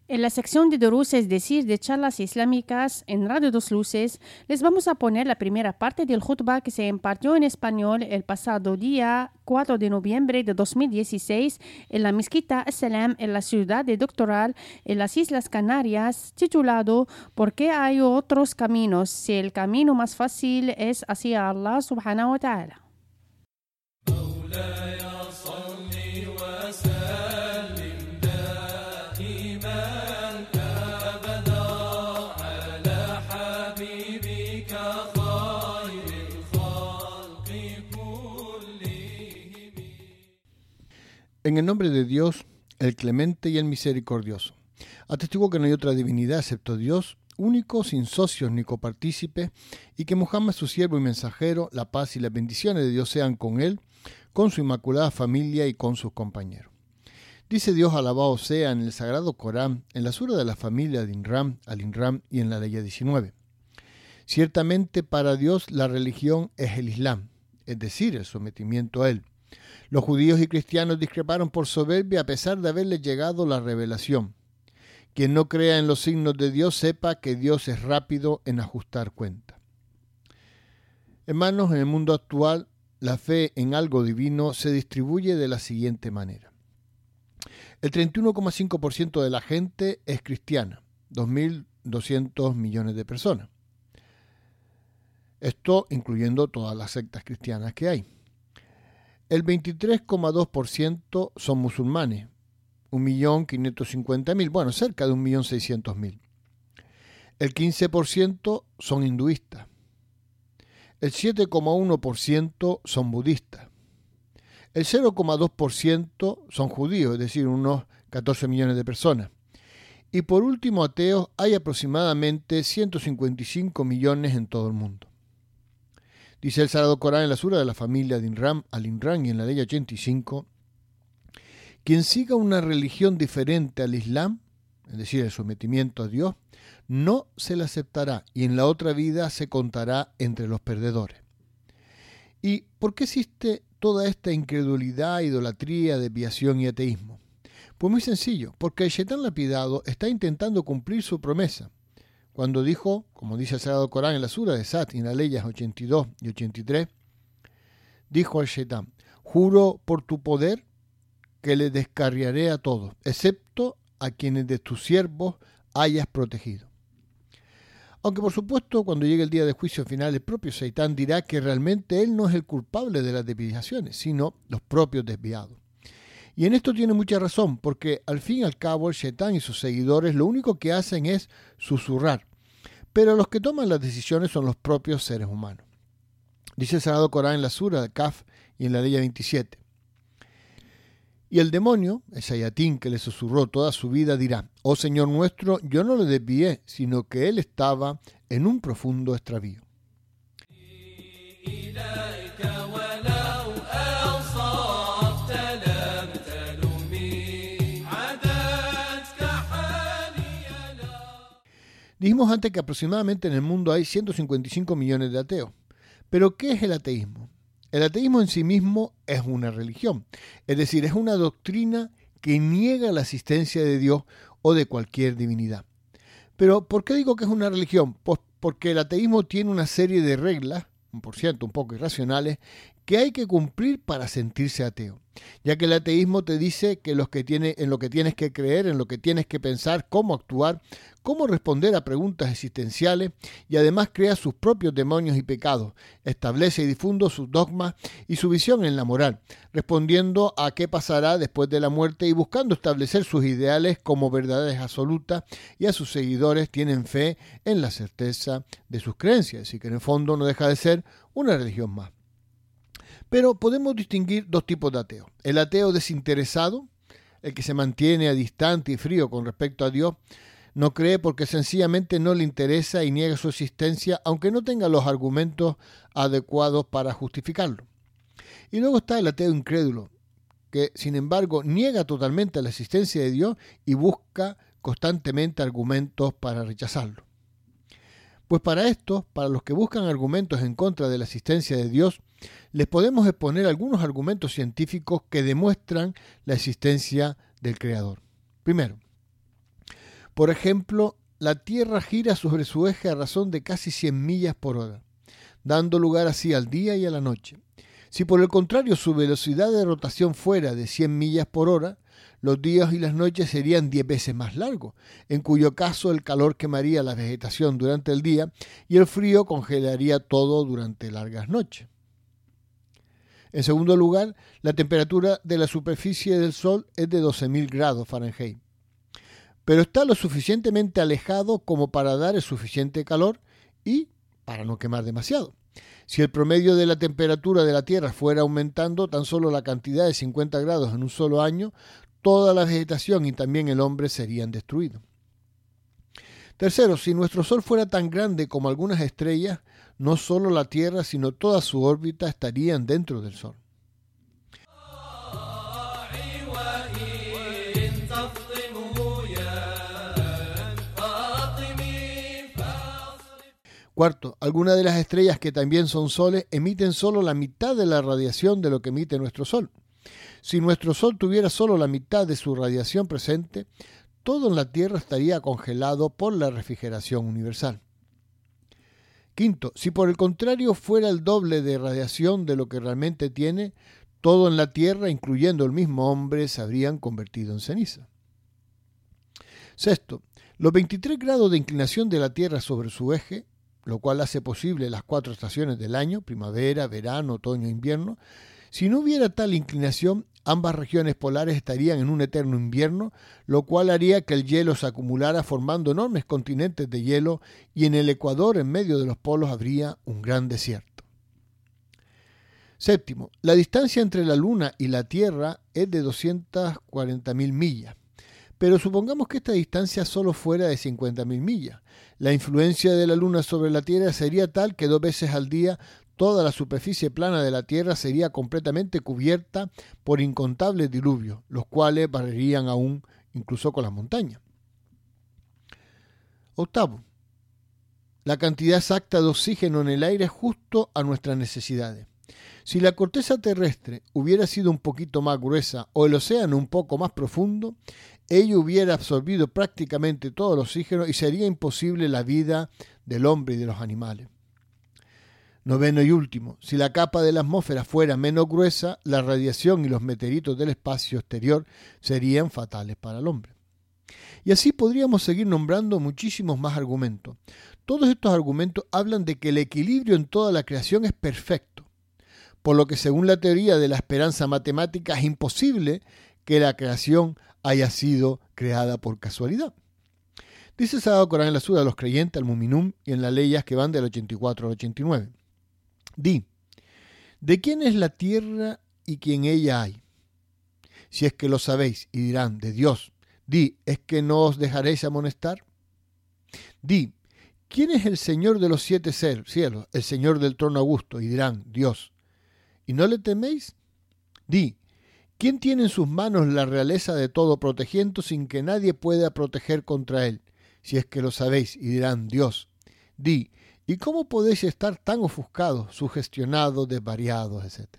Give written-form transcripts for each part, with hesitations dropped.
En la sección de Durus, es decir, de charlas islámicas en Radio Dos Luces, les vamos a poner la primera parte del khutbah que se impartió en español el pasado día 4 de noviembre de 2016 en la mezquita As-Salam en la ciudad de Doctoral, en las Islas Canarias, titulado ¿Por qué hay otros caminos si el camino más fácil es hacia Allah subhanahu wa ta'ala? En el nombre de Dios, el clemente y el misericordioso. Atestigo que no hay otra divinidad excepto Dios, único, sin socios ni copartícipes, y que Muhammad, su siervo y mensajero, la paz y las bendiciones de Dios sean con él, con su inmaculada familia y con sus compañeros. Dice Dios, alabado sea, en el Sagrado Corán, en la sura de la familia de Imran, Al-Imran y en la ley 19. Ciertamente para Dios la religión es el Islam, es decir, el sometimiento a él. Los judíos y cristianos discreparon por soberbia a pesar de haberles llegado la revelación. Quien no crea en los signos de Dios sepa que Dios es rápido en ajustar cuenta. Hermanos, en el mundo actual, la fe en algo divino se distribuye de la siguiente manera. El 31,5% de la gente es cristiana, 2.200 millones de personas. Esto incluyendo todas las sectas cristianas que hay. El 23,2% son musulmanes, 1.550.000, bueno, cerca de 1.600.000. El 15% son hinduistas. El 7,1% son budistas. El 0,2% son judíos, es decir, unos 14 millones de personas. Y por último, ateos, hay aproximadamente 155 millones en todo el mundo. Dice el Sagrado Corán en la sura de la familia de Imran, Al-Imran y en la ley 85, quien siga una religión diferente al Islam, es decir, el sometimiento a Dios, no se le aceptará y en la otra vida se contará entre los perdedores. ¿Y por qué existe toda esta incredulidad, idolatría, desviación y ateísmo? Pues muy sencillo, porque el Shaitán lapidado está intentando cumplir su promesa. Cuando dijo, como dice el Sagrado Corán en la sura de Sat y en las leyes 82 y 83, dijo al Shaitán, juro por tu poder que le descarriaré a todos, excepto a quienes de tus siervos hayas protegido. Aunque por supuesto cuando llegue el día de juicio final el propio Shaitán dirá que realmente él no es el culpable de las desviaciones, sino los propios desviados. Y en esto tiene mucha razón, porque al fin y al cabo el Shaitán y sus seguidores lo único que hacen es susurrar. Pero los que toman las decisiones son los propios seres humanos. Dice el Sagrado Corán en la sura de Kaf y en la ley 27. Y el demonio, el Shayatín que le susurró toda su vida, dirá, oh Señor nuestro, yo no le desvié, sino que él estaba en un profundo extravío. Dijimos antes que aproximadamente en el mundo hay 155 millones de ateos. ¿Pero qué es el ateísmo? El ateísmo en sí mismo es una religión, es decir, es una doctrina que niega la existencia de Dios o de cualquier divinidad. Pero ¿por qué digo que es una religión? Pues porque el ateísmo tiene una serie de reglas, por cierto, un poco irracionales, que hay que cumplir para sentirse ateo, ya que el ateísmo te dice que en lo que tienes que creer, en lo que tienes que pensar, cómo actuar, cómo responder a preguntas existenciales y además crea sus propios demonios y pecados, establece y difunde sus dogmas y su visión en la moral, respondiendo a qué pasará después de la muerte y buscando establecer sus ideales como verdades absolutas, y a sus seguidores tienen fe en la certeza de sus creencias, así que en el fondo no deja de ser una religión más. Pero podemos distinguir dos tipos de ateos. El ateo desinteresado, el que se mantiene distante y frío con respecto a Dios, no cree porque sencillamente no le interesa y niega su existencia, aunque no tenga los argumentos adecuados para justificarlo. Y luego está el ateo incrédulo, que sin embargo niega totalmente la existencia de Dios y busca constantemente argumentos para rechazarlo. Pues para estos, para los que buscan argumentos en contra de la existencia de Dios, les podemos exponer algunos argumentos científicos que demuestran la existencia del Creador. Primero, Por ejemplo, la Tierra gira sobre su eje a razón de casi 100 millas por hora, dando lugar así al día y a la noche. Si por el contrario su velocidad de rotación fuera de 100 millas por hora, los días y las noches serían 10 veces más largos, en cuyo caso el calor quemaría la vegetación durante el día y el frío congelaría todo durante largas noches. En segundo lugar, la temperatura de la superficie del Sol es de 12.000 grados Fahrenheit, pero está lo suficientemente alejado como para dar el suficiente calor y para no quemar demasiado. Si el promedio de la temperatura de la Tierra fuera aumentando tan solo la cantidad de 50 grados en un solo año, toda la vegetación y también el hombre serían destruidos. Tercero, si nuestro Sol fuera tan grande como algunas estrellas, no solo la Tierra, sino toda su órbita estarían dentro del Sol. Cuarto, algunas de las estrellas que también son soles emiten solo la mitad de la radiación de lo que emite nuestro Sol. Si nuestro Sol tuviera solo la mitad de su radiación presente, todo en la Tierra estaría congelado por la refrigeración universal. Quinto, si por el contrario fuera el doble de radiación de lo que realmente tiene, todo en la Tierra, incluyendo el mismo hombre, se habrían convertido en ceniza. Sexto, los 23 grados de inclinación de la Tierra sobre su eje, lo cual hace posible las 4 estaciones del año, primavera, verano, otoño e invierno. Si no hubiera tal inclinación, ambas regiones polares estarían en un eterno invierno, lo cual haría que el hielo se acumulara formando enormes continentes de hielo y en el Ecuador, en medio de los polos, habría un gran desierto. Séptimo, la distancia entre la Luna y la Tierra es de 240.000 millas. Pero supongamos que esta distancia solo fuera de 50.000 millas. La influencia de la Luna sobre la Tierra sería tal que 2 veces al día toda la superficie plana de la Tierra sería completamente cubierta por incontables diluvios, los cuales barrerían aún incluso con las montañas. Octavo, la cantidad exacta de oxígeno en el aire es justo a nuestras necesidades. Si la corteza terrestre hubiera sido un poquito más gruesa o el océano un poco más profundo, ello hubiera absorbido prácticamente todo el oxígeno y sería imposible la vida del hombre y de los animales. Noveno y último, si la capa de la atmósfera fuera menos gruesa, la radiación y los meteoritos del espacio exterior serían fatales para el hombre. Y así podríamos seguir nombrando muchísimos más argumentos. Todos estos argumentos hablan de que el equilibrio en toda la creación es perfecto, por lo que según la teoría de la esperanza matemática es imposible que la creación haya sido creada por casualidad. Dice el Sagrado Corán en la Sura de los Creyentes, al Muminun, y en las leyes que van del 84 al 89. Di, ¿de quién es la tierra y quién ella hay? Si es que lo sabéis, y dirán, de Dios. Di, ¿es que no os dejaréis amonestar? Di, ¿quién es el Señor de los 7 cielos, el Señor del trono augusto? Y dirán, Dios. ¿Y no le teméis? Di, ¿quién tiene en sus manos la realeza de todo protegiendo sin que nadie pueda proteger contra él? Si es que lo sabéis, y dirán, Dios. Di, ¿y cómo podéis estar tan ofuscados, sugestionados, desvariados, etcétera?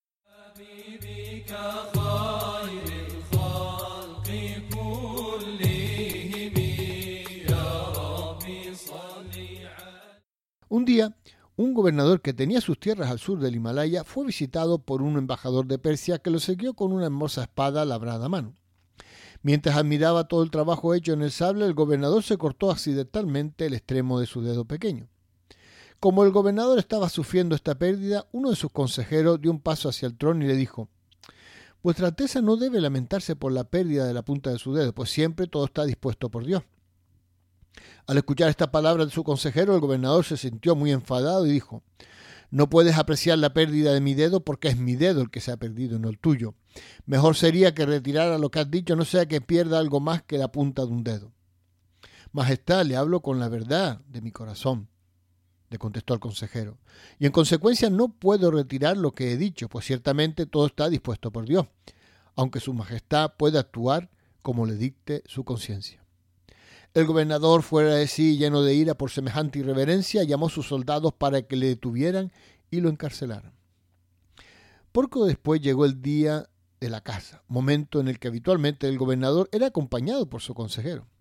Un día, un gobernador que tenía sus tierras al sur del Himalaya fue visitado por un embajador de Persia que lo siguió con una hermosa espada labrada a mano. Mientras admiraba todo el trabajo hecho en el sable, el gobernador se cortó accidentalmente el extremo de su dedo pequeño. Como el gobernador estaba sufriendo esta pérdida, uno de sus consejeros dio un paso hacia el trono y le dijo: «Vuestra Alteza no debe lamentarse por la pérdida de la punta de su dedo, pues siempre todo está dispuesto por Dios». Al escuchar estas palabras de su consejero, el gobernador se sintió muy enfadado y dijo: «No puedes apreciar la pérdida de mi dedo porque es mi dedo el que se ha perdido, no el tuyo. Mejor sería que retirara lo que has dicho, no sea que pierda algo más que la punta de un dedo». «Majestad, le hablo con la verdad de mi corazón», le contestó el consejero, «y en consecuencia no puedo retirar lo que he dicho, pues ciertamente todo está dispuesto por Dios, aunque su majestad pueda actuar como le dicte su conciencia». El gobernador, fuera de sí, lleno de ira por semejante irreverencia, llamó a sus soldados para que le detuvieran y lo encarcelaran. Poco después llegó el día de la caza, momento en el que habitualmente el gobernador era acompañado por su consejero.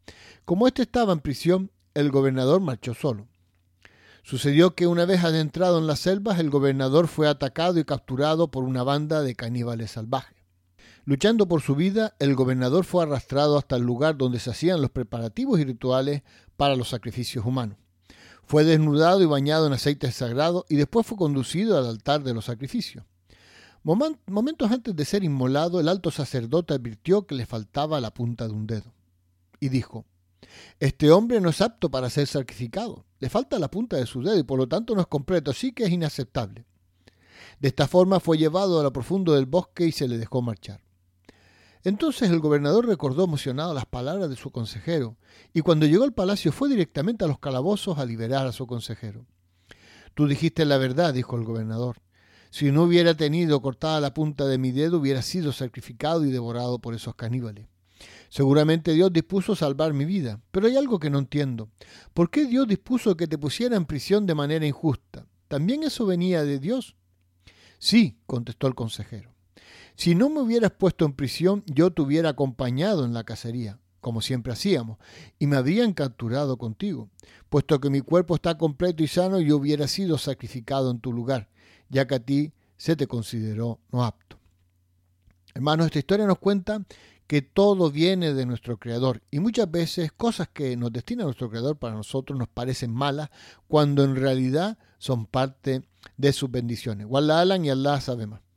Como éste estaba en prisión, el gobernador marchó solo. Sucedió que una vez adentrado en las selvas, el gobernador fue atacado y capturado por una banda de caníbales salvajes. Luchando por su vida, el gobernador fue arrastrado hasta el lugar donde se hacían los preparativos y rituales para los sacrificios humanos. Fue desnudado y bañado en aceite sagrado y después fue conducido al altar de los sacrificios. Momentos antes de ser inmolado, el alto sacerdote advirtió que le faltaba la punta de un dedo. Y dijo: este hombre no es apto para ser sacrificado. Le falta la punta de su dedo y por lo tanto no es completo, así que es inaceptable. De esta forma fue llevado a lo profundo del bosque y se le dejó marchar. Entonces el gobernador recordó emocionado las palabras de su consejero y cuando llegó al palacio fue directamente a los calabozos a liberar a su consejero. Tú dijiste la verdad, dijo el gobernador. Si no hubiera tenido cortada la punta de mi dedo, hubiera sido sacrificado y devorado por esos caníbales. Seguramente Dios dispuso salvar mi vida, pero hay algo que no entiendo. ¿Por qué Dios dispuso que te pusiera en prisión de manera injusta? ¿También eso venía de Dios? Sí, contestó el consejero. Si no me hubieras puesto en prisión, yo te hubiera acompañado en la cacería, como siempre hacíamos, y me habrían capturado contigo. Puesto que mi cuerpo está completo y sano, yo hubiera sido sacrificado en tu lugar, ya que a ti se te consideró no apto. Hermanos, esta historia nos cuenta que todo viene de nuestro Creador y muchas veces cosas que nos destina nuestro Creador para nosotros nos parecen malas cuando en realidad son parte de sus bendiciones. Wallah Alam y Allah sabe más.